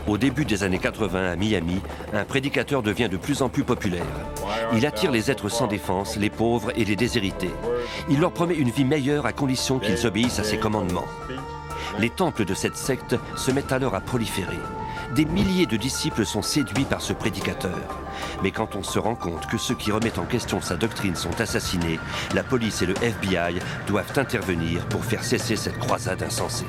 Au début des années 80 à Miami, un prédicateur devient de plus en plus populaire. Il attire les êtres sans défense, les pauvres et les déshérités. Il leur promet une vie meilleure à condition qu'ils obéissent à ses commandements. Les temples de cette secte se mettent alors à proliférer. Des milliers de disciples sont séduits par ce prédicateur. Mais quand on se rend compte que ceux qui remettent en question sa doctrine sont assassinés, la police et le FBI doivent intervenir pour faire cesser cette croisade insensée.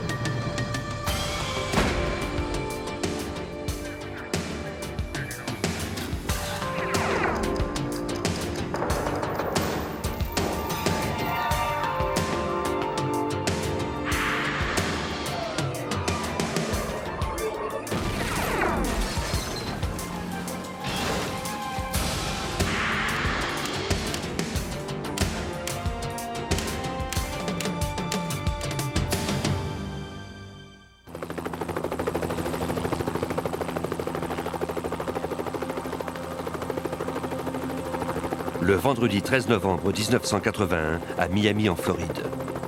Le vendredi 13 novembre 1981 à Miami en Floride.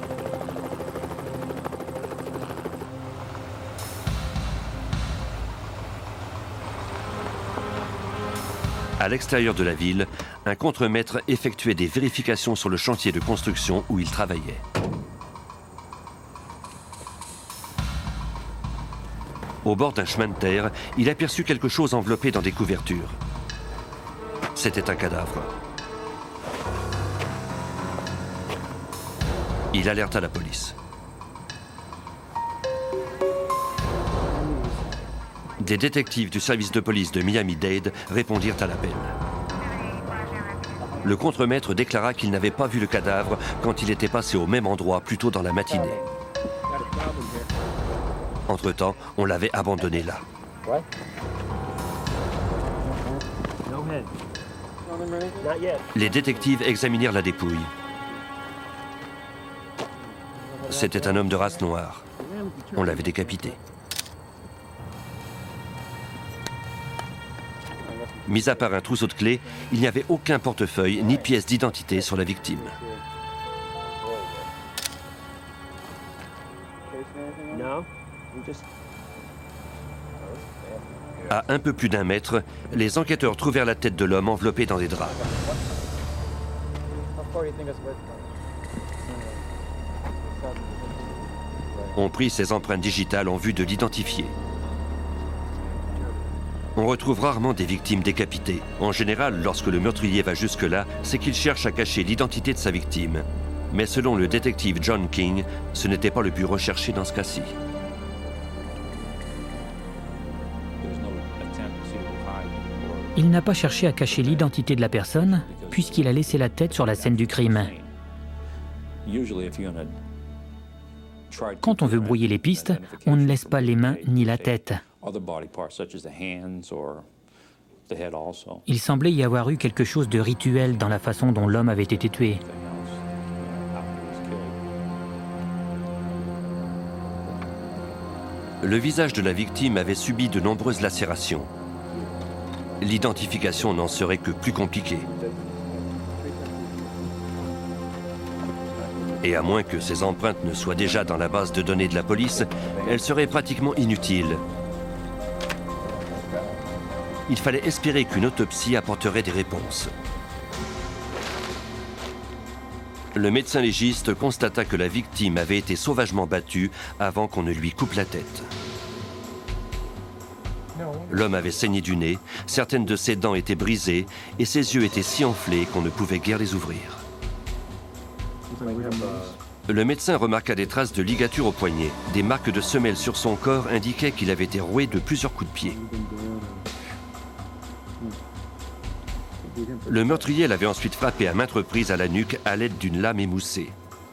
À l'extérieur de la ville, un contremaître effectuait des vérifications sur le chantier de construction où il travaillait. Au bord d'un chemin de terre, il aperçut quelque chose enveloppé dans des couvertures. C'était un cadavre. Il alerta la police. Des détectives du service de police de Miami-Dade répondirent à l'appel. Le contremaître déclara qu'il n'avait pas vu le cadavre quand il était passé au même endroit plus tôt dans la matinée. Entre-temps, on l'avait abandonné là. Les détectives examinèrent la dépouille. C'était un homme de race noire. On l'avait décapité. Mis à part un trousseau de clés, il n'y avait aucun portefeuille ni pièce d'identité sur la victime. À un peu plus d'1 mètre, les enquêteurs trouvèrent la tête de l'homme enveloppée dans des draps. On prit ses empreintes digitales en vue de l'identifier. On retrouve rarement des victimes décapitées. En général, lorsque le meurtrier va jusque-là, c'est qu'il cherche à cacher l'identité de sa victime. Mais selon le détective John King, ce n'était pas le but recherché dans ce cas-ci. Il n'a pas cherché à cacher l'identité de la personne, puisqu'il a laissé la tête sur la scène du crime. Quand on veut brouiller les pistes, on ne laisse pas les mains ni la tête. Il semblait y avoir eu quelque chose de rituel dans la façon dont l'homme avait été tué. Le visage de la victime avait subi de nombreuses lacérations. L'identification n'en serait que plus compliquée. Et à moins que ces empreintes ne soient déjà dans la base de données de la police, elles seraient pratiquement inutiles. Il fallait espérer qu'une autopsie apporterait des réponses. Le médecin légiste constata que la victime avait été sauvagement battue avant qu'on ne lui coupe la tête. L'homme avait saigné du nez, certaines de ses dents étaient brisées et ses yeux étaient si enflés qu'on ne pouvait guère les ouvrir. Le médecin remarqua des traces de ligature au poignet. Des marques de semelles sur son corps indiquaient qu'il avait été roué de plusieurs coups de pied. Le meurtrier l'avait ensuite frappé à maintes reprises à la nuque à l'aide d'une lame émoussée.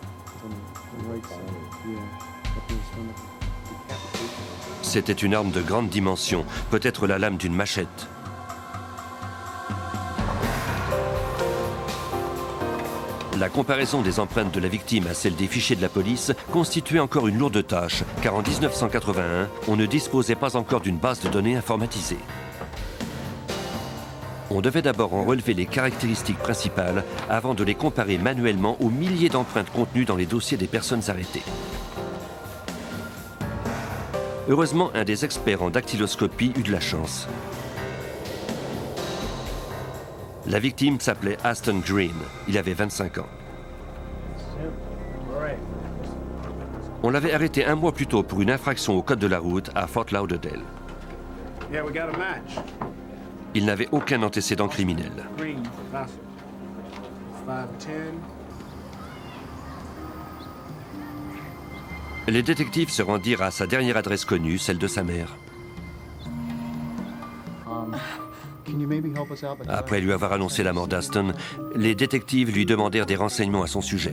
C'était une arme de grande dimension, peut-être la lame d'une machette. La comparaison des empreintes de la victime à celle des fichiers de la police constituait encore une lourde tâche, car en 1981, on ne disposait pas encore d'une base de données informatisée. On devait d'abord en relever les caractéristiques principales avant de les comparer manuellement aux milliers d'empreintes contenues dans les dossiers des personnes arrêtées. Heureusement, un des experts en dactyloscopie eut de la chance. La victime s'appelait Aston Green. Il avait 25 ans. On l'avait arrêté un mois plus tôt pour une infraction au code de la route à Fort Lauderdale. Il n'avait aucun antécédent criminel. Les détectives se rendirent à sa dernière adresse connue, celle de sa mère. Après lui avoir annoncé la mort d'Aston, les détectives lui demandèrent des renseignements à son sujet.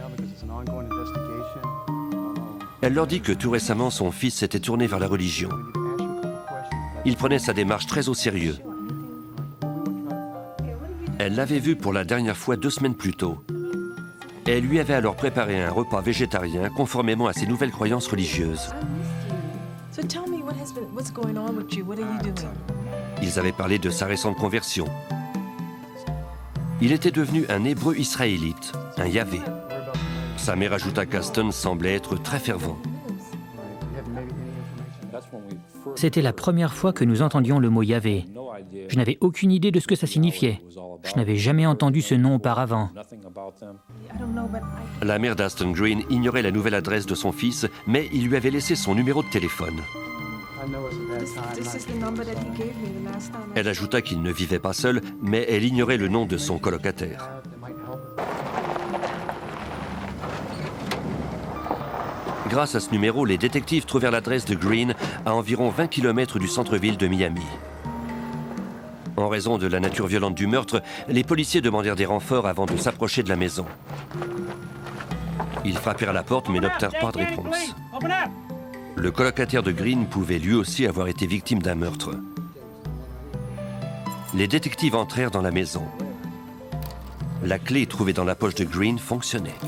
Elle leur dit que tout récemment, son fils s'était tourné vers la religion. Il prenait sa démarche très au sérieux. Elle l'avait vu pour la dernière fois 2 semaines plus tôt. Elle lui avait alors préparé un repas végétarien conformément à ses nouvelles croyances religieuses. Ils avaient parlé de sa récente conversion. Il était devenu un hébreu israélite, un Yahvé. Sa mère ajouta qu'Aston semblait être très fervent. C'était la première fois que nous entendions le mot Yahvé. Je n'avais aucune idée de ce que ça signifiait. Je n'avais jamais entendu ce nom auparavant. La mère d'Aston Green ignorait la nouvelle adresse de son fils, mais il lui avait laissé son numéro de téléphone. Elle ajouta qu'il ne vivait pas seul, mais elle ignorait le nom de son colocataire. Grâce à ce numéro, les détectives trouvèrent l'adresse de Green à environ 20 km du centre-ville de Miami. En raison de la nature violente du meurtre, les policiers demandèrent des renforts avant de s'approcher de la maison. Ils frappèrent à la porte mais n'obtinrent pas de réponse. Le colocataire de Green pouvait lui aussi avoir été victime d'un meurtre. Les détectives entrèrent dans la maison. La clé trouvée dans la poche de Green fonctionnait.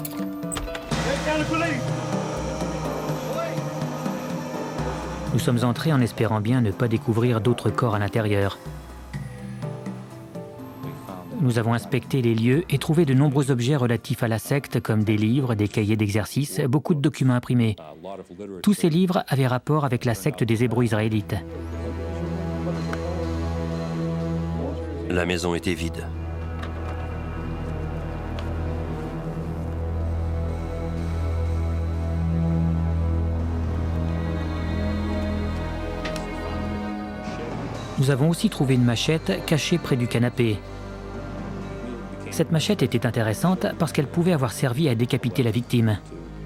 Nous sommes entrés en espérant bien ne pas découvrir d'autres corps à l'intérieur. Nous avons inspecté les lieux et trouvé de nombreux objets relatifs à la secte, comme des livres, des cahiers d'exercice, beaucoup de documents imprimés. Tous ces livres avaient rapport avec la secte des Hébreux israélites. La maison était vide. Nous avons aussi trouvé une machette cachée près du canapé. Cette machette était intéressante parce qu'elle pouvait avoir servi à décapiter la victime.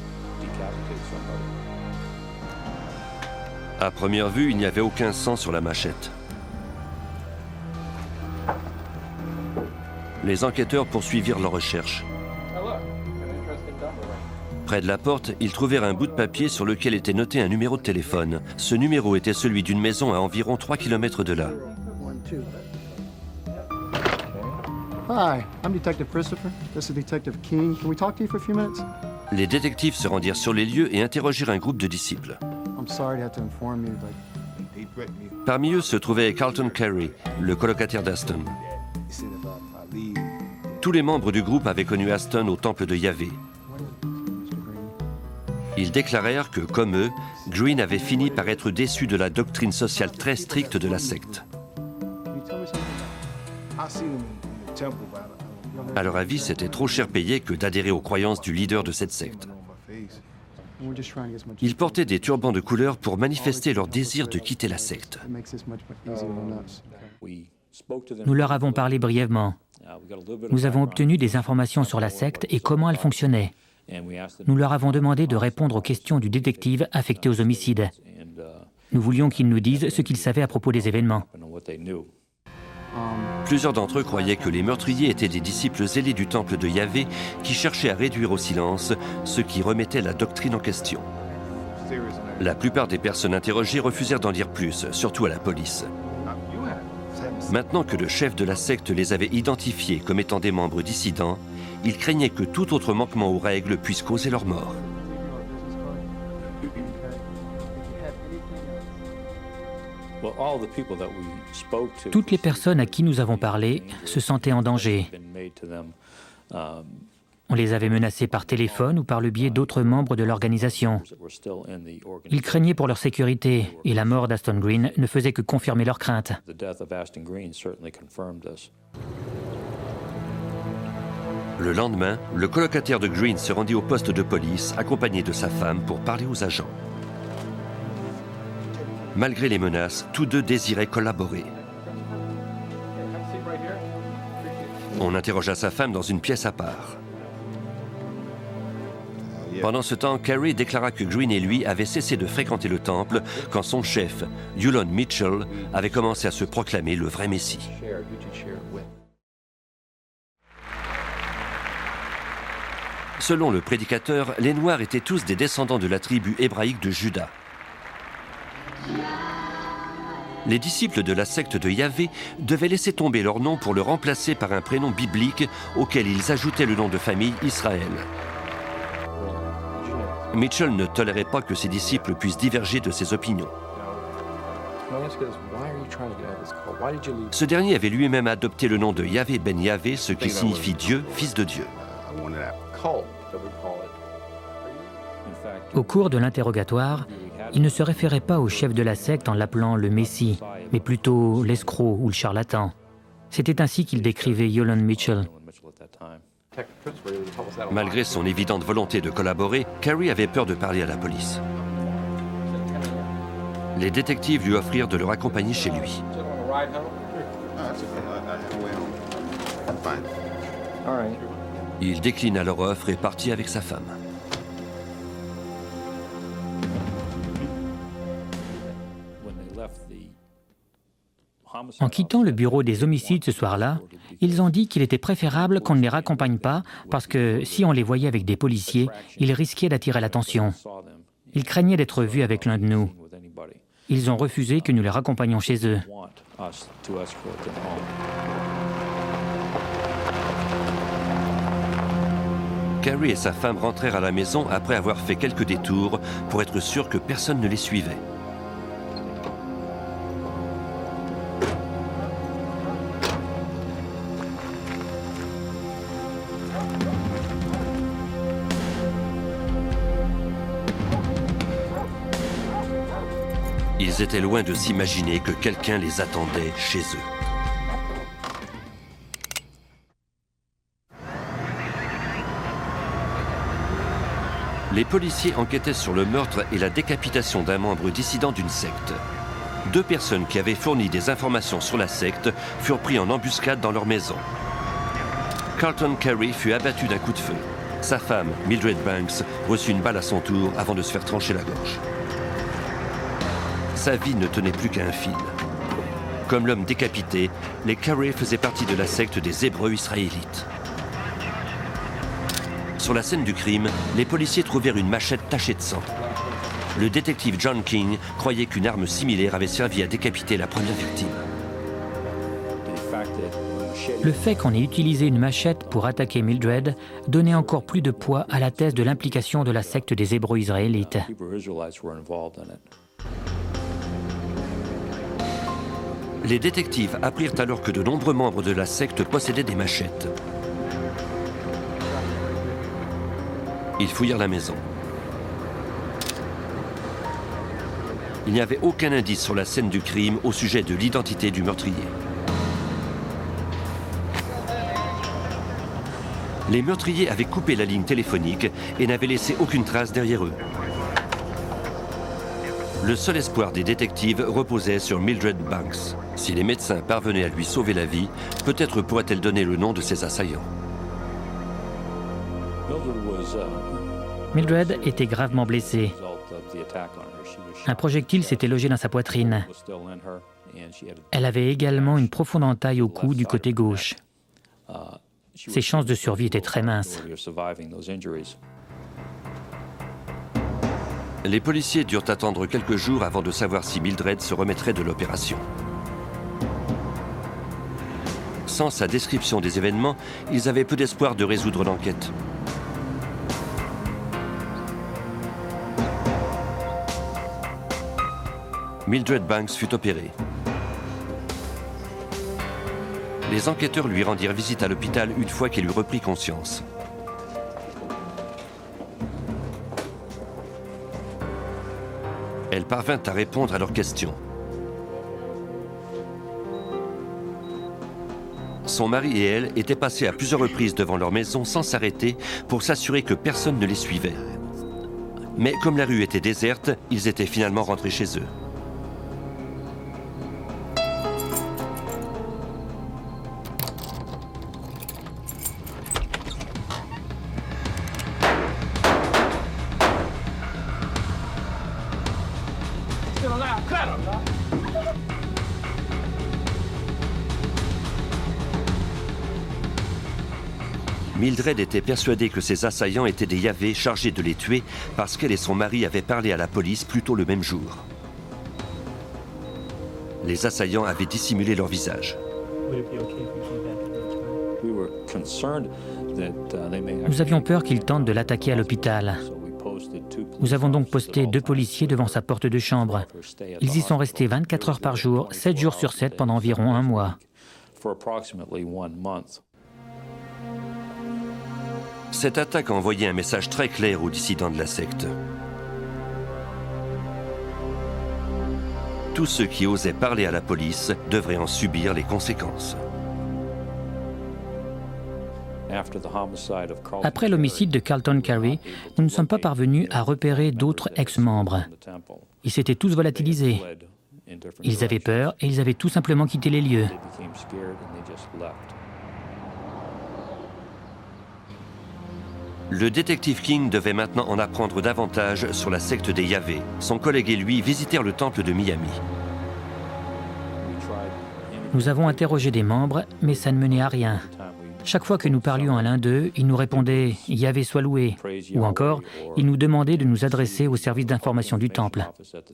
À première vue, il n'y avait aucun sang sur la machette. Les enquêteurs poursuivirent leurs recherches. Près de la porte, ils trouvèrent un bout de papier sur lequel était noté un numéro de téléphone. Ce numéro était celui d'une maison à environ 3 km de là. Hi, I'm Detective Christopher. This is Detective King. Can we talk to you for a few minutes? Les détectives se rendirent sur les lieux et interrogèrent un groupe de disciples. I'm sorry to have to inform you, but Parmi eux se trouvait Carlton Carey, le colocataire d'Aston. Tous les membres du groupe avaient connu Aston au temple de Yahvé. Ils déclarèrent que, comme eux, Green avait fini par être déçu de la doctrine sociale très stricte de la secte. À leur avis, c'était trop cher payé que d'adhérer aux croyances du leader de cette secte. Ils portaient des turbans de couleur pour manifester leur désir de quitter la secte. Nous leur avons parlé brièvement. Nous avons obtenu des informations sur la secte et comment elle fonctionnait. Nous leur avons demandé de répondre aux questions du détective affecté aux homicides. Nous voulions qu'ils nous disent ce qu'ils savaient à propos des événements. Plusieurs d'entre eux croyaient que les meurtriers étaient des disciples zélés du temple de Yahvé qui cherchaient à réduire au silence ce qui remettait la doctrine en question. La plupart des personnes interrogées refusèrent d'en dire plus, surtout à la police. Maintenant que le chef de la secte les avait identifiés comme étant des membres dissidents, ils craignaient que tout autre manquement aux règles puisse causer leur mort. Toutes les personnes à qui nous avons parlé se sentaient en danger. On les avait menacés par téléphone ou par le biais d'autres membres de l'organisation. Ils craignaient pour leur sécurité et la mort d'Aston Green ne faisait que confirmer leurs craintes. Le lendemain, le colocataire de Green se rendit au poste de police accompagné de sa femme pour parler aux agents. Malgré les menaces, tous deux désiraient collaborer. On interrogea sa femme dans une pièce à part. Pendant ce temps, Carey déclara que Green et lui avaient cessé de fréquenter le temple quand son chef, Yulon Mitchell, avait commencé à se proclamer le vrai Messie. Selon le prédicateur, les Noirs étaient tous des descendants de la tribu hébraïque de Juda. Les disciples de la secte de Yahvé devaient laisser tomber leur nom pour le remplacer par un prénom biblique auquel ils ajoutaient le nom de famille Israël. Mitchell ne tolérait pas que ses disciples puissent diverger de ses opinions. Ce dernier avait lui-même adopté le nom de Yahvé ben Yahvé, ce qui signifie Dieu, fils de Dieu. Au cours de l'interrogatoire, il ne se référait pas au chef de la secte en l'appelant le Messie, mais plutôt l'escroc ou le charlatan. C'était ainsi qu'il décrivait Yulon Mitchell. Malgré son évidente volonté de collaborer, Carey avait peur de parler à la police. Les détectives lui offrirent de le raccompagner chez lui. Il déclina leur offre et partit avec sa femme. En quittant le bureau des homicides ce soir-là, ils ont dit qu'il était préférable qu'on ne les raccompagne pas parce que si on les voyait avec des policiers, ils risquaient d'attirer l'attention. Ils craignaient d'être vus avec l'un de nous. Ils ont refusé que nous les raccompagnions chez eux. Carey et sa femme rentrèrent à la maison après avoir fait quelques détours pour être sûrs que personne ne les suivait. Ils étaient loin de s'imaginer que quelqu'un les attendait chez eux. Les policiers enquêtaient sur le meurtre et la décapitation d'un membre dissident d'une secte. 2 personnes qui avaient fourni des informations sur la secte furent pris en embuscade dans leur maison. Carlton Carey fut abattu d'un coup de feu. Sa femme, Mildred Banks, reçut une balle à son tour avant de se faire trancher la gorge. Sa vie ne tenait plus qu'à un fil. Comme l'homme décapité, les Carey faisaient partie de la secte des Hébreux israélites. Sur la scène du crime, les policiers trouvèrent une machette tachée de sang. Le détective John King croyait qu'une arme similaire avait servi à décapiter la première victime. Le fait qu'on ait utilisé une machette pour attaquer Mildred donnait encore plus de poids à la thèse de l'implication de la secte des Hébreux israélites. Les détectives apprirent alors que de nombreux membres de la secte possédaient des machettes. Ils fouillèrent la maison. Il n'y avait aucun indice sur la scène du crime au sujet de l'identité du meurtrier. Les meurtriers avaient coupé la ligne téléphonique et n'avaient laissé aucune trace derrière eux. Le seul espoir des détectives reposait sur Mildred Banks. Si les médecins parvenaient à lui sauver la vie, peut-être pourrait-elle donner le nom de ses assaillants. Mildred était gravement blessée. Un projectile s'était logé dans sa poitrine. Elle avait également une profonde entaille au cou du côté gauche. Ses chances de survie étaient très minces. Les policiers durent attendre quelques jours avant de savoir si Mildred se remettrait de l'opération. Sans sa description des événements, ils avaient peu d'espoir de résoudre l'enquête. Mildred Banks fut opérée. Les enquêteurs lui rendirent visite à l'hôpital une fois qu'elle eut repris conscience. Elle parvint à répondre à leurs questions. Son mari et elle étaient passés à plusieurs reprises devant leur maison sans s'arrêter pour s'assurer que personne ne les suivait. Mais comme la rue était déserte, ils étaient finalement rentrés chez eux. Mildred était persuadée que ces assaillants étaient des Yahvé chargés de les tuer parce qu'elle et son mari avaient parlé à la police plus tôt le même jour. Les assaillants avaient dissimulé leur visage. Nous avions peur qu'ils tentent de l'attaquer à l'hôpital. Nous avons donc posté 2 policiers devant sa porte de chambre. Ils y sont restés 24 heures par jour, 7 jours sur 7 pendant environ 1 mois. Cette attaque a envoyé un message très clair aux dissidents de la secte. Tous ceux qui osaient parler à la police devraient en subir les conséquences. Après l'homicide de Carlton Carey, nous ne sommes pas parvenus à repérer d'autres ex-membres. Ils s'étaient tous volatilisés. Ils avaient peur et ils avaient tout simplement quitté les lieux. Le détective King devait maintenant en apprendre davantage sur la secte des Yahvé. Son collègue et lui visitèrent le temple de Miami. Nous avons interrogé des membres, mais ça ne menait à rien. Chaque fois que nous parlions à l'un d'eux, il nous répondait « Yahvé soit loué » ou encore, il nous demandait de nous adresser au service d'information du temple.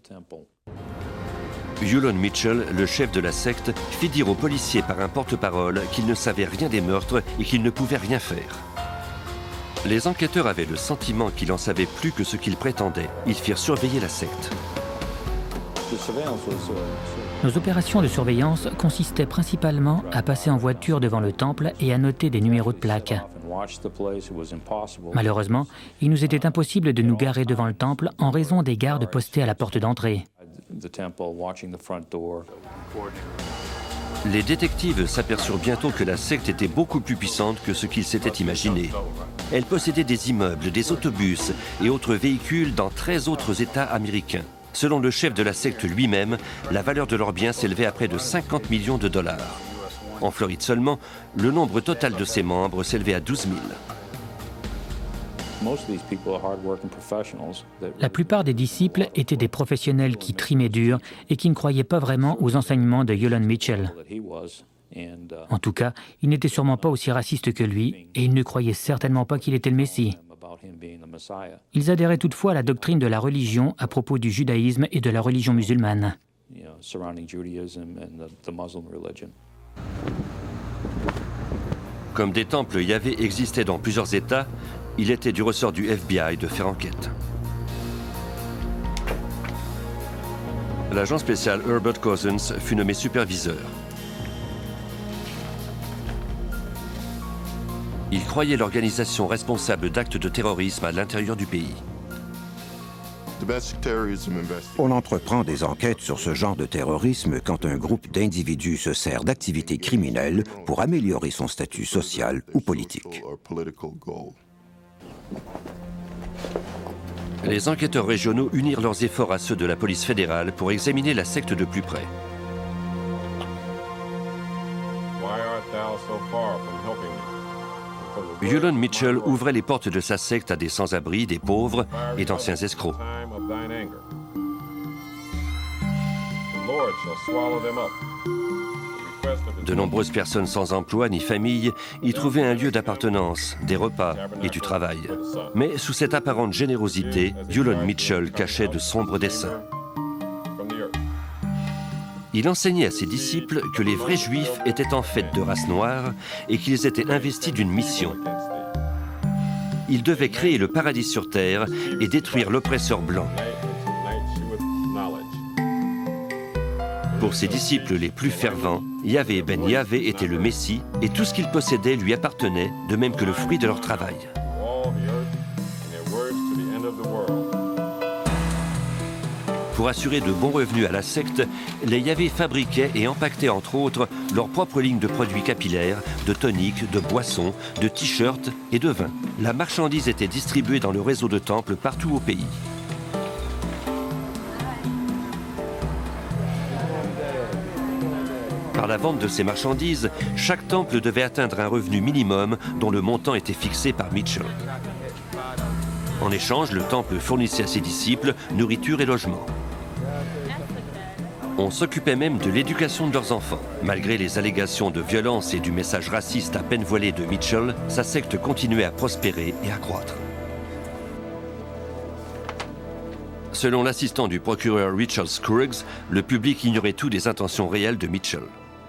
Yulon Mitchell, le chef de la secte, fit dire aux policiers par un porte-parole qu'il ne savait rien des meurtres et qu'il ne pouvait rien faire. Les enquêteurs avaient le sentiment qu'il en savait plus que ce qu'ils prétendaient. Ils firent surveiller la secte. Nos opérations de surveillance consistaient principalement à passer en voiture devant le temple et à noter des numéros de plaque. Malheureusement, il nous était impossible de nous garer devant le temple en raison des gardes postés à la porte d'entrée. Les détectives s'aperçurent bientôt que la secte était beaucoup plus puissante que ce qu'ils s'étaient imaginé. Elle possédait des immeubles, des autobus et autres véhicules dans 13 autres États américains. Selon le chef de la secte lui-même, la valeur de leurs biens s'élevait à près de 50 millions de dollars. En Floride seulement, le nombre total de ses membres s'élevait à 12 000. La plupart des disciples étaient des professionnels qui trimaient dur et qui ne croyaient pas vraiment aux enseignements de Yulon Mitchell. En tout cas, ils n'étaient sûrement pas aussi racistes que lui et ils ne croyaient certainement pas qu'il était le Messie. Ils adhéraient toutefois à la doctrine de la religion à propos du judaïsme et de la religion musulmane. Comme des temples Yahvé existaient dans plusieurs États, il était du ressort du FBI de faire enquête. L'agent spécial Herbert Cousins fut nommé superviseur. Il croyait l'organisation responsable d'actes de terrorisme à l'intérieur du pays. On entreprend des enquêtes sur ce genre de terrorisme quand un groupe d'individus se sert d'activités criminelles pour améliorer son statut social ou politique. Les enquêteurs régionaux unirent leurs efforts à ceux de la police fédérale pour examiner la secte de plus près. Yulon Mitchell ouvrait les portes de sa secte à des sans-abri, des pauvres et d'anciens escrocs. De nombreuses personnes sans emploi ni famille y trouvaient un lieu d'appartenance, des repas et du travail. Mais sous cette apparente générosité, Yulon Mitchell cachait de sombres desseins. Il enseignait à ses disciples que les vrais Juifs étaient en fait de race noire et qu'ils étaient investis d'une mission. Ils devaient créer le paradis sur terre et détruire l'oppresseur blanc. Pour ses disciples les plus fervents, Yahvé ben Yahvé était le Messie et tout ce qu'ils possédaient lui appartenait, de même que le fruit de leur travail. Pour assurer de bons revenus à la secte, les Yahvé fabriquaient et empaquetaient entre autres leur propre ligne de produits capillaires, de toniques, de boissons, de t-shirts et de vins. La marchandise était distribuée dans le réseau de temples partout au pays. Par la vente de ces marchandises, chaque temple devait atteindre un revenu minimum dont le montant était fixé par Mitchell. En échange, le temple fournissait à ses disciples nourriture et logement. On s'occupait même de l'éducation de leurs enfants. Malgré les allégations de violence et du message raciste à peine voilé de Mitchell, sa secte continuait à prospérer et à croître. Selon l'assistant du procureur Richard Scruggs, le public ignorait tout des intentions réelles de Mitchell.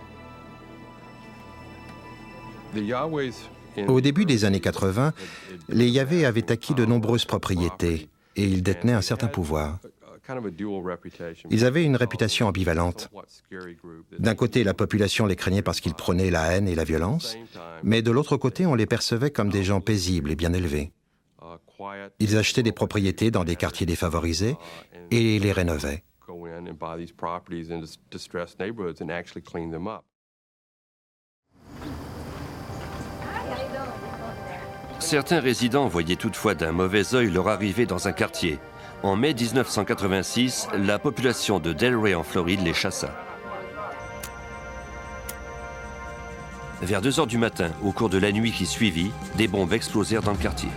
Au début des années 80, les Yahvé avaient acquis de nombreuses propriétés et ils détenaient un certain pouvoir. Ils avaient une réputation ambivalente. D'un côté, la population les craignait parce qu'ils prônaient la haine et la violence, mais de l'autre côté, on les percevait comme des gens paisibles et bien élevés. Ils achetaient des propriétés dans des quartiers défavorisés et les rénovaient. Certains résidents voyaient toutefois d'un mauvais œil leur arrivée dans un quartier. En mai 1986, la population de Delray en Floride les chassa. Vers 2 heures du matin, au cours de la nuit qui suivit, des bombes explosèrent dans le quartier.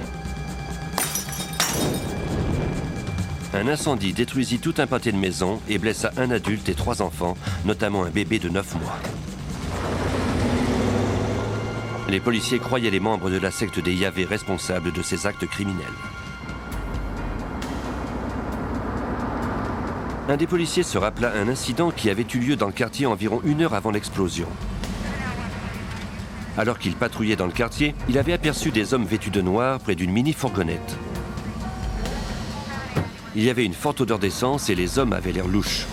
Un incendie détruisit tout un pâté de maisons et blessa un adulte et 3 enfants, notamment un bébé de 9 mois. Les policiers croyaient les membres de la secte des Yahvé responsables de ces actes criminels. Un des policiers se rappela un incident qui avait eu lieu dans le quartier environ 1 heure avant l'explosion. Alors qu'il patrouillait dans le quartier, il avait aperçu des hommes vêtus de noir près d'une mini-fourgonnette. Il y avait une forte odeur d'essence et les hommes avaient l'air louches.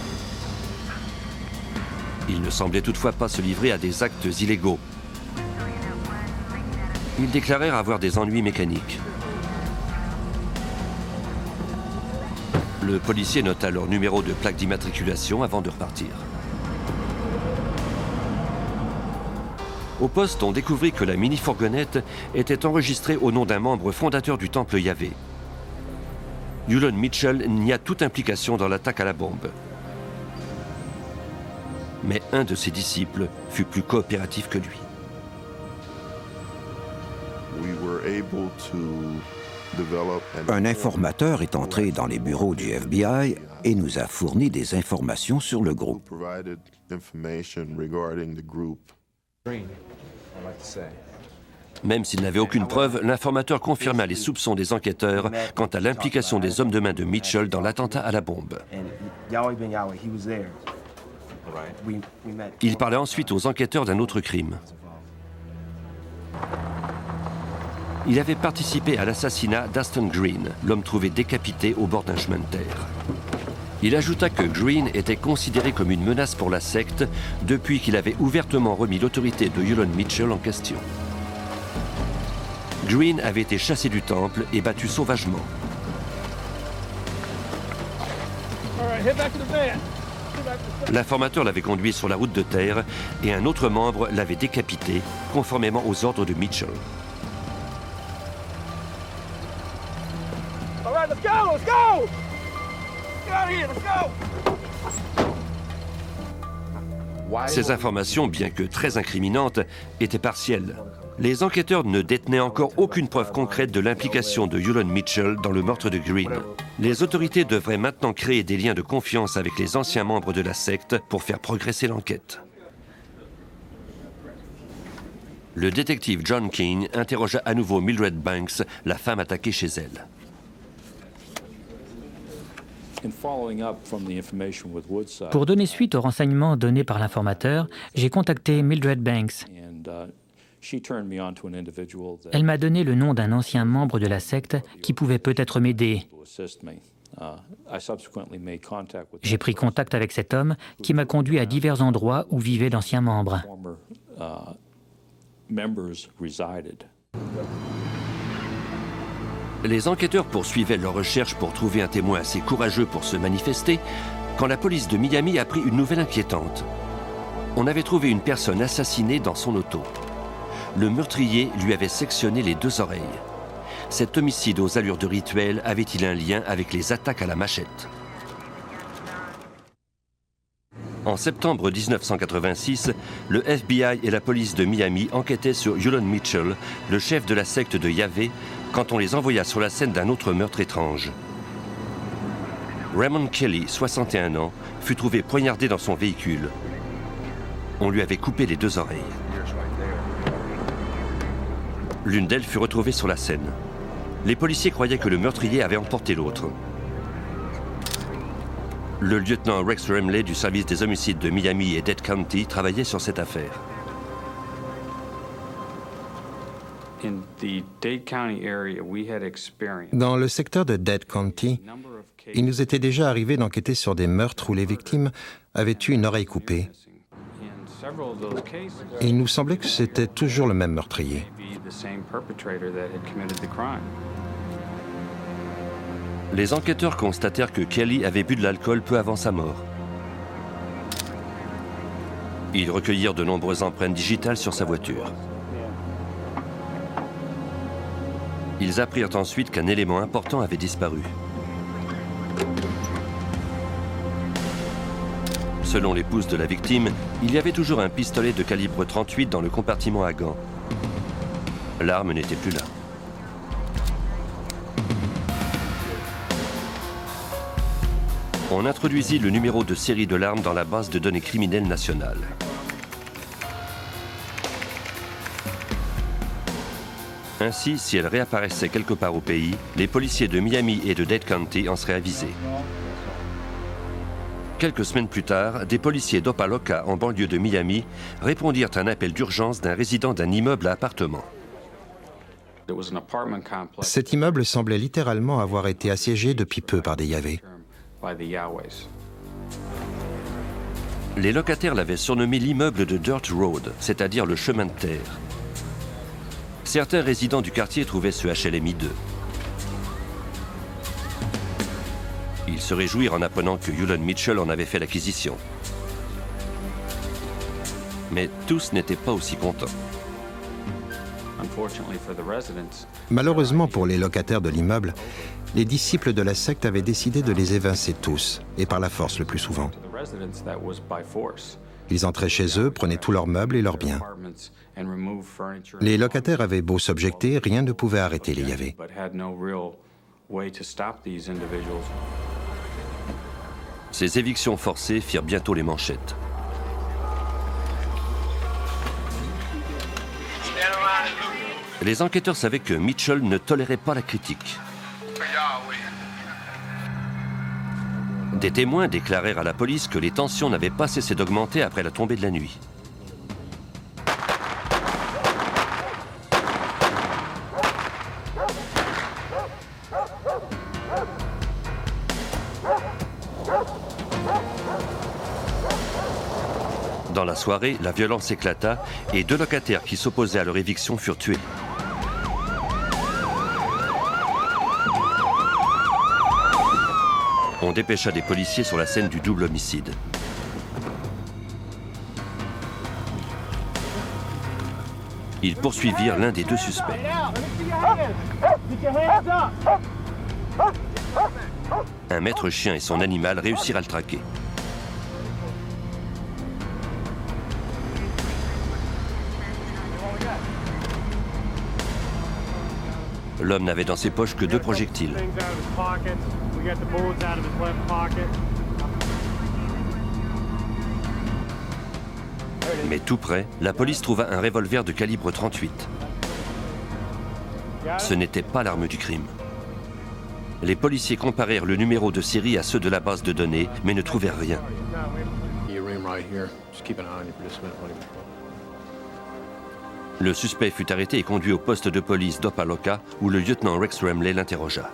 Ils ne semblaient toutefois pas se livrer à des actes illégaux. Ils déclarèrent avoir des ennuis mécaniques. Le policier nota leur numéro de plaque d'immatriculation avant de repartir. Au poste, on découvrit que la mini-fourgonnette était enregistrée au nom d'un membre fondateur du temple Yahvé. Yulon Mitchell nia toute implication dans l'attaque à la bombe. Mais un de ses disciples fut plus coopératif que lui. Un informateur est entré dans les bureaux du FBI et nous a fourni des informations sur le groupe. Même s'il n'avait aucune preuve, l'informateur confirma les soupçons des enquêteurs quant à l'implication des hommes de main de Mitchell dans l'attentat à la bombe. Il parlait ensuite aux enquêteurs d'un autre crime. Il avait participé à l'assassinat d'Aston Green, l'homme trouvé décapité au bord d'un chemin de terre. Il ajouta que Green était considéré comme une menace pour la secte depuis qu'il avait ouvertement remis l'autorité de Yulon Mitchell en question. Green avait été chassé du temple et battu sauvagement. L'informateur l'avait conduit sur la route de terre et un autre membre l'avait décapité, conformément aux ordres de Mitchell. Ces informations, bien que très incriminantes, étaient partielles. Les enquêteurs ne détenaient encore aucune preuve concrète de l'implication de Yulon Mitchell dans le meurtre de Green. Les autorités devraient maintenant créer des liens de confiance avec les anciens membres de la secte pour faire progresser l'enquête. Le détective John King interrogea à nouveau Mildred Banks, la femme attaquée chez elle. Pour donner suite aux renseignements donnés par l'informateur, j'ai contacté Mildred Banks. Elle m'a donné le nom d'un ancien membre de la secte qui pouvait peut-être m'aider. J'ai pris contact avec cet homme qui m'a conduit à divers endroits où vivaient d'anciens membres. Les enquêteurs poursuivaient leurs recherches pour trouver un témoin assez courageux pour se manifester quand la police de Miami apprit une nouvelle inquiétante. On avait trouvé une personne assassinée dans son auto. Le meurtrier lui avait sectionné les 2 oreilles. Cet homicide aux allures de rituel avait-il un lien avec les attaques à la machette? En septembre 1986, le FBI et la police de Miami enquêtaient sur Yulon Mitchell, le chef de la secte de Yahvé, quand on les envoya sur la scène d'un autre meurtre étrange. Raymond Kelly, 61 ans, fut trouvé poignardé dans son véhicule. On lui avait coupé les 2 oreilles. L'une d'elles fut retrouvée sur la scène. Les policiers croyaient que le meurtrier avait emporté l'autre. Le lieutenant Rex Remley du service des homicides de Miami et Dade County travaillait sur cette affaire. Dans le secteur de Dade County, il nous était déjà arrivé d'enquêter sur des meurtres où les victimes avaient eu une oreille coupée. Et il nous semblait que c'était toujours le même meurtrier. Les enquêteurs constatèrent que Kelly avait bu de l'alcool peu avant sa mort. Ils recueillirent de nombreuses empreintes digitales sur sa voiture. Ils apprirent ensuite qu'un élément important avait disparu. Selon l'épouse de la victime, il y avait toujours un pistolet de calibre 38 dans le compartiment à gants. L'arme n'était plus là. On introduisit le numéro de série de l'arme dans la base de données criminelle nationale. Ainsi, si elle réapparaissait quelque part au pays, les policiers de Miami et de Dade County en seraient avisés. Quelques semaines plus tard, des policiers d'Opa-locka, en banlieue de Miami, répondirent à un appel d'urgence d'un résident d'un immeuble à appartements. Cet immeuble semblait littéralement avoir été assiégé depuis peu par des Yahvé. Les locataires l'avaient surnommé l'immeuble de Dirt Road, c'est-à-dire le chemin de terre. Certains résidents du quartier trouvaient ce HLM hideux. Ils se réjouirent en apprenant que Yulon Mitchell en avait fait l'acquisition. Mais tous n'étaient pas aussi contents. Malheureusement pour les locataires de l'immeuble, les disciples de la secte avaient décidé de les évincer tous, et par la force le plus souvent. Ils entraient chez eux, prenaient tous leurs meubles et leurs biens. Les locataires avaient beau s'objecter, rien ne pouvait arrêter les Yahvé. Ces évictions forcées firent bientôt les manchettes. Les enquêteurs savaient que Mitchell ne tolérait pas la critique. Des témoins déclarèrent à la police que les tensions n'avaient pas cessé d'augmenter après la tombée de la nuit. Dans la soirée, la violence éclata et 2 locataires qui s'opposaient à leur éviction furent tués. On dépêcha des policiers sur la scène du double homicide. Ils poursuivirent l'un des 2 suspects. Un maître chien et son animal réussirent à le traquer. L'homme n'avait dans ses poches que 2 projectiles. Mais tout près, la police trouva un revolver de calibre 38. Ce n'était pas l'arme du crime. Les policiers comparèrent le numéro de série à ceux de la base de données, mais ne trouvèrent rien. Le suspect fut arrêté et conduit au poste de police d'Opa-locka, où le lieutenant Rex Remley l'interrogea.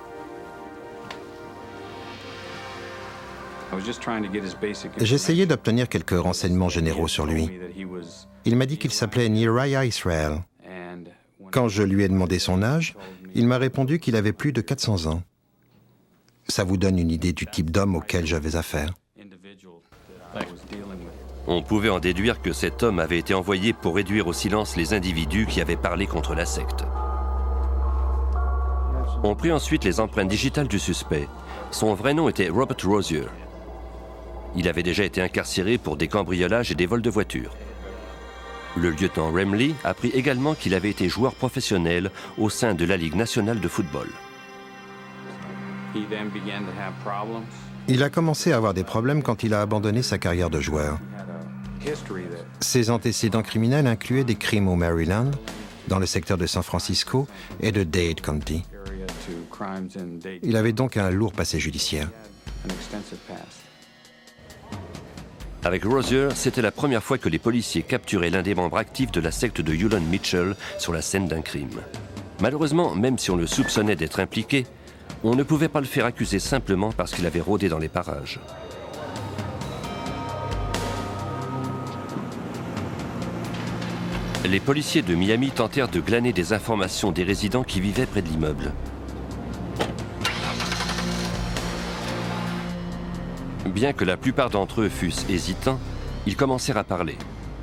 J'essayais d'obtenir quelques renseignements généraux sur lui. Il m'a dit qu'il s'appelait Neriah Israel. Quand je lui ai demandé son âge, Il m'a répondu qu'il avait plus de 400 ans. Ça vous donne une idée du type d'homme auquel j'avais affaire. On pouvait en déduire que cet homme avait été envoyé pour réduire au silence les individus qui avaient parlé contre la secte. On prit ensuite les empreintes digitales du suspect. Son vrai nom était Robert Rozier. Il avait déjà été incarcéré pour des cambriolages et des vols de voitures. Le lieutenant Remley apprit également qu'il avait été joueur professionnel au sein de la Ligue nationale de football. Il a commencé à avoir des problèmes quand il a abandonné sa carrière de joueur. Ses antécédents criminels incluaient des crimes au Maryland, dans le secteur de San Francisco et de Dade County. Il avait donc un lourd passé judiciaire. Avec Rozier, c'était la première fois que les policiers capturaient l'un des membres actifs de la secte de Hulon Mitchell sur la scène d'un crime. Malheureusement, même si on le soupçonnait d'être impliqué, on ne pouvait pas le faire accuser simplement parce qu'il avait rôdé dans les parages. Les policiers de Miami tentèrent de glaner des informations des résidents qui vivaient près de l'immeuble. Bien que la plupart d'entre eux fussent hésitants, ils commencèrent à parler.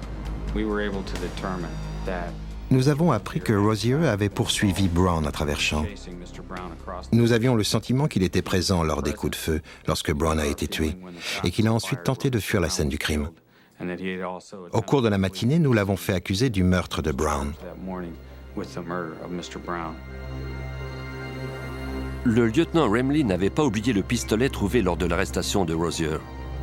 Nous avons appris que Rozier avait poursuivi Brown à travers champs. Nous avions le sentiment qu'il était présent lors des coups de feu lorsque Brown a été tué et qu'il a ensuite tenté de fuir la scène du crime. Au cours de la matinée, nous l'avons fait accuser du meurtre de Brown. Le lieutenant Remley n'avait pas oublié le pistolet trouvé lors de l'arrestation de Rozier.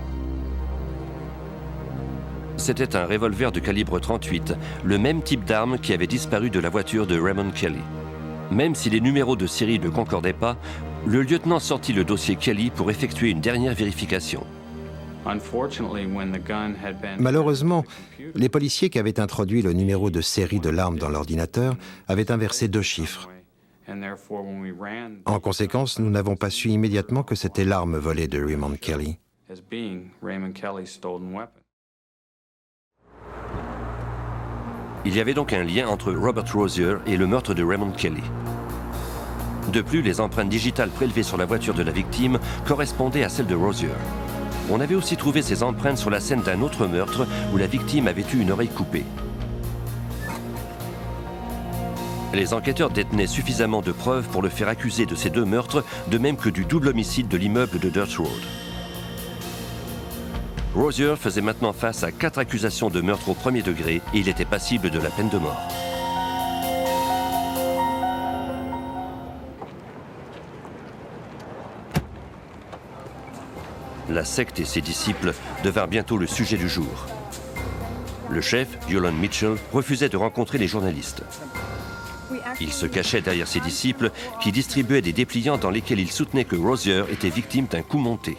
C'était un revolver de calibre 38, le même type d'arme qui avait disparu de la voiture de Raymond Kelly. Même si les numéros de série ne concordaient pas, le lieutenant sortit le dossier Kelly pour effectuer une dernière vérification. Malheureusement, les policiers qui avaient introduit le numéro de série de l'arme dans l'ordinateur avaient inversé 2 chiffres. En conséquence, nous n'avons pas su immédiatement que c'était l'arme volée de Raymond Kelly. Il y avait donc un lien entre Robert Rozier et le meurtre de Raymond Kelly. De plus, les empreintes digitales prélevées sur la voiture de la victime correspondaient à celles de Rozier. On avait aussi trouvé ces empreintes sur la scène d'un autre meurtre où la victime avait eu une oreille coupée. Les enquêteurs détenaient suffisamment de preuves pour le faire accuser de ces 2 meurtres, de même que du double homicide de l'immeuble de Dirt Road. Rozier faisait maintenant face à 4 accusations de meurtre au premier degré et il était passible de la peine de mort. La secte et ses disciples devinrent bientôt le sujet du jour. Le chef, Hulon Mitchell, refusait de rencontrer les journalistes. Il se cachait derrière ses disciples qui distribuaient des dépliants dans lesquels il soutenait que Rozier était victime d'un coup monté.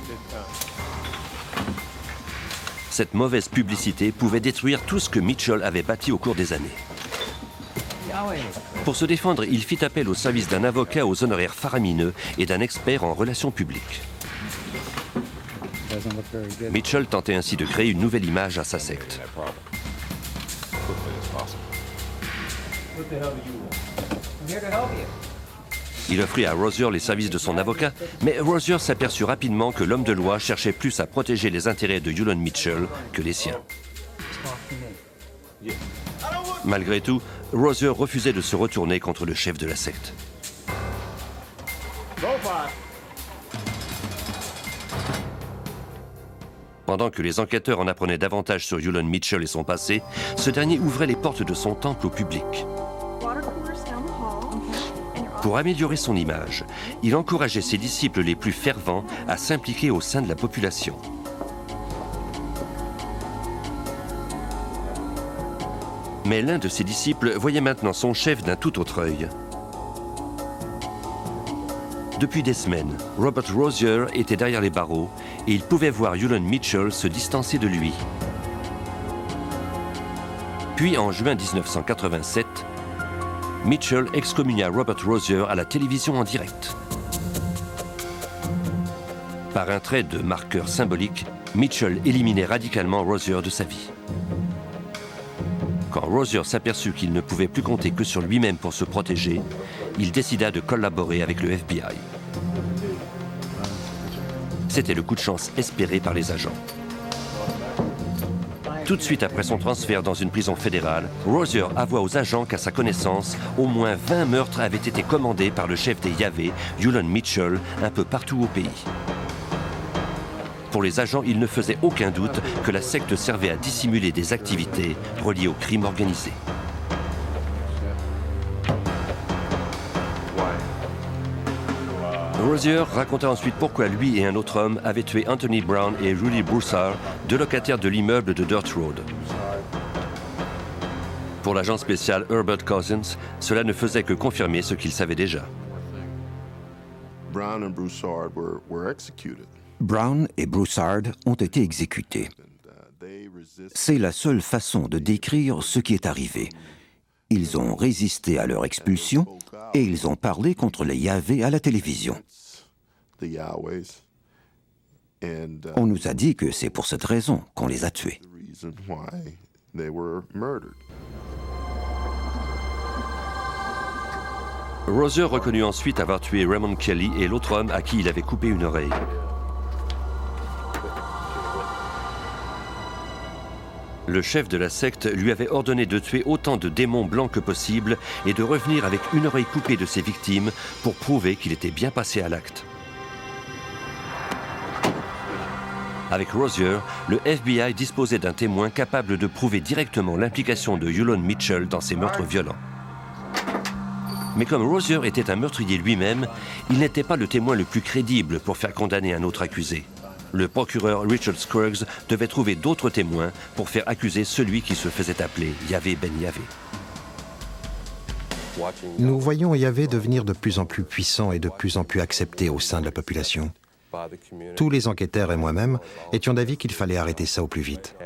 Cette mauvaise publicité pouvait détruire tout ce que Mitchell avait bâti au cours des années. Pour se défendre, il fit appel au service d'un avocat aux honoraires faramineux et d'un expert en relations publiques. Mitchell tentait ainsi de créer une nouvelle image à sa secte. Il offrit à Rozier les services de son avocat, mais Rozier s'aperçut rapidement que l'homme de loi cherchait plus à protéger les intérêts de Hulon Mitchell que les siens. Malgré tout, Rozier refusait de se retourner contre le chef de la secte. Pendant que les enquêteurs en apprenaient davantage sur Hulon Mitchell et son passé, ce dernier ouvrait les portes de son temple au public. Pour améliorer son image, il encourageait ses disciples les plus fervents à s'impliquer au sein de la population. Mais l'un de ses disciples voyait maintenant son chef d'un tout autre œil. Depuis des semaines, Robert Rozier était derrière les barreaux et il pouvait voir Hulon Mitchell se distancer de lui. Puis en juin 1987, Mitchell excommunia Robert Rozier à la télévision en direct. Par un trait de marqueur symbolique, Mitchell éliminait radicalement Rozier de sa vie. Quand Rozier s'aperçut qu'il ne pouvait plus compter que sur lui-même pour se protéger, il décida de collaborer avec le FBI. C'était le coup de chance espéré par les agents. Tout de suite après son transfert dans une prison fédérale, Rozier avoua aux agents qu'à sa connaissance, au moins 20 meurtres avaient été commandés par le chef des Yahvé, Yulon Mitchell, un peu partout au pays. Pour les agents, il ne faisait aucun doute que la secte servait à dissimuler des activités reliées au crime organisé. Rozier raconta ensuite pourquoi lui et un autre homme avaient tué Anthony Brown et Rudy Broussard, deux locataires de l'immeuble de Dirt Road. Pour l'agent spécial Herbert Cousins, cela ne faisait que confirmer ce qu'il savait déjà. Brown et Broussard ont été exécutés. C'est la seule façon de décrire ce qui est arrivé. Ils ont résisté à leur expulsion et ils ont parlé contre les Yahvé à la télévision. On nous a dit que c'est pour cette raison qu'on les a tués. Rozier reconnut ensuite avoir tué Raymond Kelly et l'autre homme à qui il avait coupé une oreille. Le chef de la secte lui avait ordonné de tuer autant de démons blancs que possible et de revenir avec une oreille coupée de ses victimes pour prouver qu'il était bien passé à l'acte. Avec Rozier, le FBI disposait d'un témoin capable de prouver directement l'implication de Yulon Mitchell dans ces meurtres violents. Mais comme Rozier était un meurtrier lui-même, il n'était pas le témoin le plus crédible pour faire condamner un autre accusé. Le procureur Richard Scruggs devait trouver d'autres témoins pour faire accuser celui qui se faisait appeler Yahvé Ben Yahvé. Nous voyons Yahvé devenir de plus en plus puissant et de plus en plus accepté au sein de la population. Tous les enquêteurs et moi-même étions d'avis qu'il fallait arrêter ça au plus vite.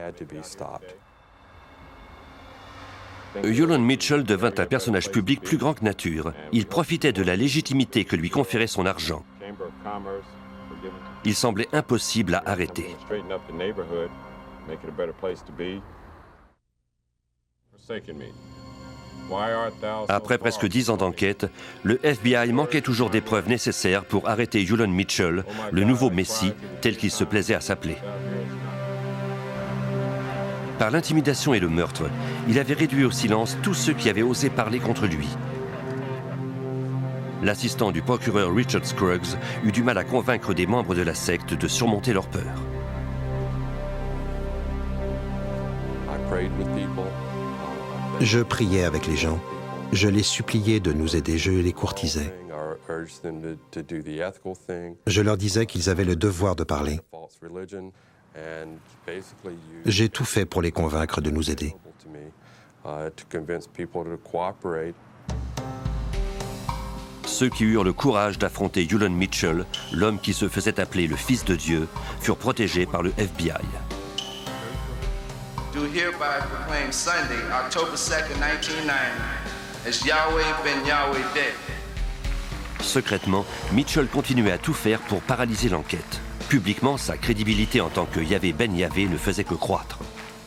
Yulon Mitchell devint un personnage public plus grand que nature. Il profitait de la légitimité que lui conférait son argent. Il semblait impossible à arrêter. Après presque 10 ans d'enquête, le FBI manquait toujours des preuves nécessaires pour arrêter Yulon Mitchell, le nouveau Messie, tel qu'il se plaisait à s'appeler. Par l'intimidation et le meurtre, il avait réduit au silence tous ceux qui avaient osé parler contre lui. L'assistant du procureur Richard Scruggs eut du mal à convaincre des membres de la secte de surmonter leur peur. Je priais avec les gens. Je les suppliais de nous aider. Je les courtisais. Je leur disais qu'ils avaient le devoir de parler. J'ai tout fait pour les convaincre de nous aider. Ceux qui eurent le courage d'affronter Yulon Mitchell, l'homme qui se faisait appeler le Fils de Dieu, furent protégés par le FBI. Do hereby proclaim Sunday, October 2nd, 1990, as Yahweh Ben Yahweh Day. Secrètement, Mitchell continuait à tout faire pour paralyser l'enquête. Publiquement, sa crédibilité en tant que Yahvé Ben Yahvé ne faisait que croître.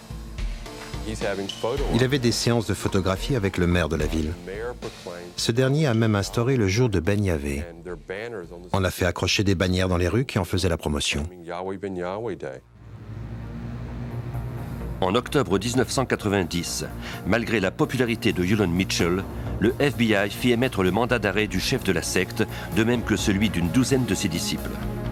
Il avait des séances de photographie avec le maire de la ville. Ce dernier a même instauré le jour de Ben Yahvé. On a fait accrocher des bannières dans les rues qui en faisaient la promotion. En octobre 1990, malgré la popularité de Yulon Mitchell, le FBI fit émettre le mandat d'arrêt du chef de la secte, de même que celui d'une douzaine de ses disciples.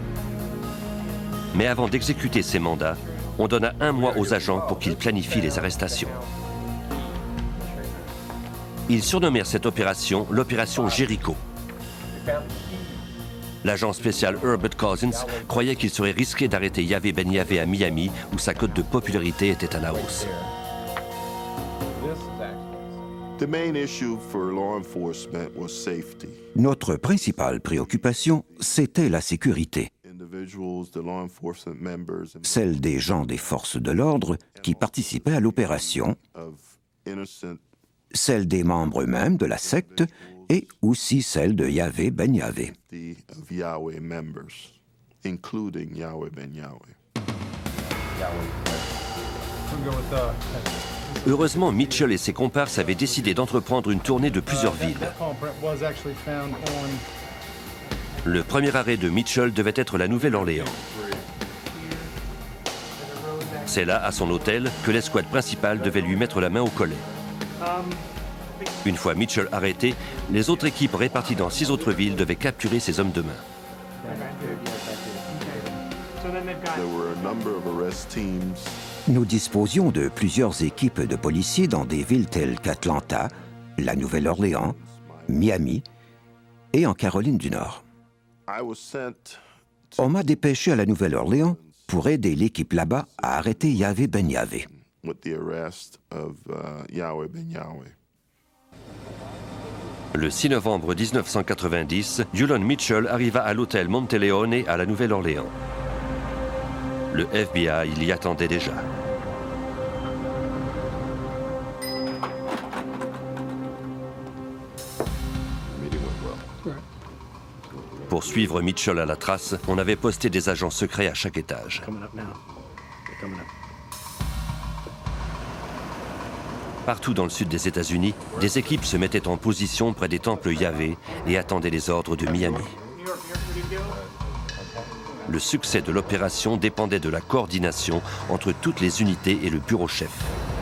Mais avant d'exécuter ces mandats, on donna 1 mois aux agents pour qu'ils planifient les arrestations. Ils surnommèrent cette opération l'opération Jéricho. L'agent spécial Herbert Cousins croyait qu'il serait risqué d'arrêter Yahvé Ben Yahvé à Miami, où sa cote de popularité était à la hausse. Notre principale préoccupation, c'était la sécurité. Celle des gens des forces de l'ordre qui participaient à l'opération, celle des membres eux-mêmes de la secte et aussi celle de Yahvé Ben Yahvé. Heureusement, Mitchell et ses comparses avaient décidé d'entreprendre une tournée de plusieurs villes. Le premier arrêt de Mitchell devait être la Nouvelle-Orléans. C'est là, à son hôtel, que l'escouade principale devait lui mettre la main au collet. Une fois Mitchell arrêté, les autres équipes réparties dans 6 autres villes devaient capturer ses hommes de main. Nous disposions de plusieurs équipes de policiers dans des villes telles qu'Atlanta, la Nouvelle-Orléans, Miami et en Caroline du Nord. On m'a dépêché à la Nouvelle-Orléans pour aider l'équipe là-bas à arrêter Yahvé Ben Yahvé. Le 6 novembre 1990, Yulon Mitchell arriva à l'hôtel Monteleone à la Nouvelle-Orléans. Le FBI l'y attendait déjà. Pour suivre Mitchell à la trace, on avait posté des agents secrets à chaque étage. Partout dans le sud des États-Unis, des équipes se mettaient en position près des temples Yahvé et attendaient les ordres de Miami. Le succès de l'opération dépendait de la coordination entre toutes les unités et le bureau chef.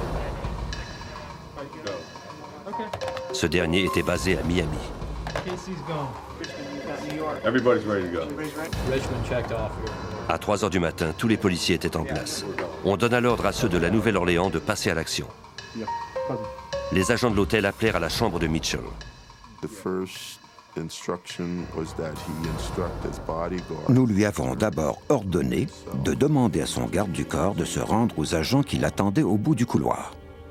Ce dernier était basé à Miami. À 3 heures du matin, tous les policiers étaient en place. On donna l'ordre à ceux de la Nouvelle-Orléans de passer à l'action. Les agents de l'hôtel appelèrent à la chambre de Mitchell. Nous lui avons d'abord ordonné de demander à son garde du corps de se rendre aux agents qui l'attendaient au bout du couloir.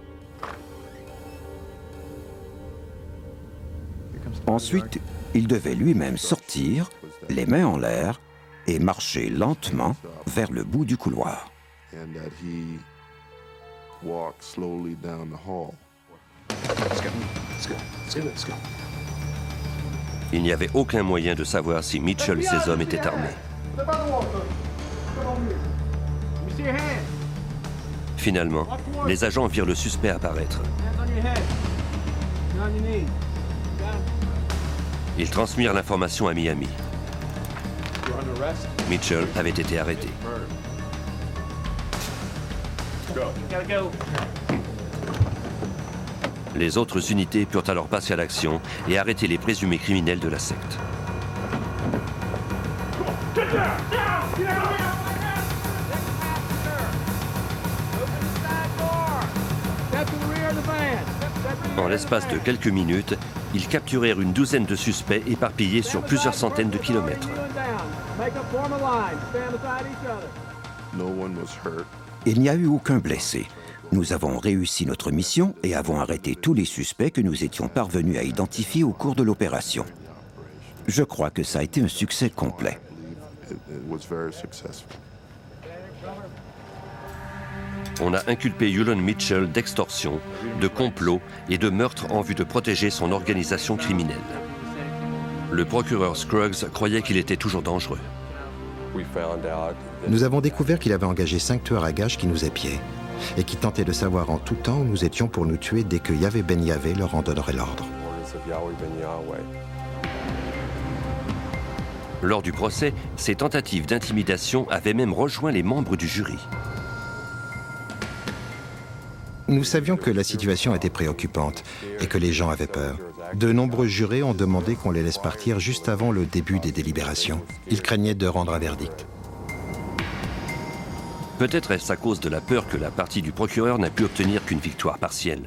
Ensuite, il devait lui-même sortir, les mains en l'air, et marcher lentement vers le bout du couloir. Il n'y avait aucun moyen de savoir si Mitchell et ses hommes étaient armés. Finalement, les agents virent le suspect apparaître. Ils transmirent l'information à Miami. Mitchell avait été arrêté. Les autres unités purent alors passer à l'action et arrêter les présumés criminels de la secte. En l'espace de quelques minutes, ils capturèrent une douzaine de suspects éparpillés sur plusieurs centaines de kilomètres. Il n'y a eu aucun blessé. Nous avons réussi notre mission et avons arrêté tous les suspects que nous étions parvenus à identifier au cours de l'opération. Je crois que ça a été un succès complet. On a inculpé Yulon Mitchell d'extorsion, de complot et de meurtre en vue de protéger son organisation criminelle. Le procureur Scruggs croyait qu'il était toujours dangereux. Nous avons découvert qu'il avait engagé 5 tueurs à gages qui nous épiaient et qui tentaient de savoir en tout temps où nous étions pour nous tuer dès que Yahvé Ben Yahvé leur en donnerait l'ordre. Lors du procès, ces tentatives d'intimidation avaient même rejoint les membres du jury. Nous savions que la situation était préoccupante et que les gens avaient peur. De nombreux jurés ont demandé qu'on les laisse partir juste avant le début des délibérations. Ils craignaient de rendre un verdict. Peut-être est-ce à cause de la peur que la partie du procureur n'a pu obtenir qu'une victoire partielle.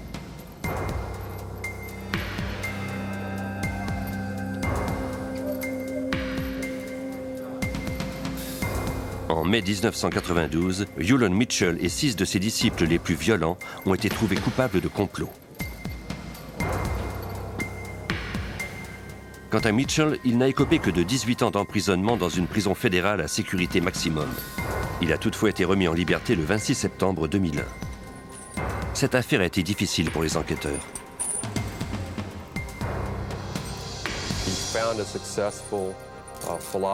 En mai 1992, Yulon Mitchell et 6 de ses disciples les plus violents ont été trouvés coupables de complot. Quant à Mitchell, il n'a écopé que de 18 ans d'emprisonnement dans une prison fédérale à sécurité maximum. Il a toutefois été remis en liberté le 26 septembre 2001. Cette affaire a été difficile pour les enquêteurs.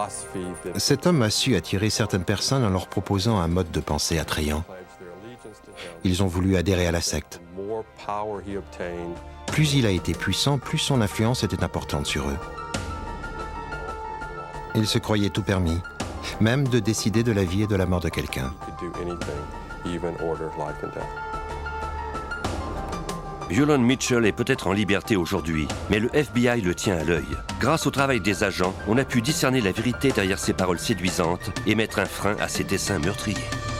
Cet homme a su attirer certaines personnes en leur proposant un mode de pensée attrayant. ils ont voulu adhérer à la secte. Plus il a été puissant, plus son influence était importante sur eux. Il se croyait tout permis, même de décider de la vie et de la mort de quelqu'un. Yulon Mitchell est peut-être en liberté aujourd'hui, mais le FBI le tient à l'œil. Grâce au travail des agents, on a pu discerner la vérité derrière ses paroles séduisantes et mettre un frein à ses desseins meurtriers.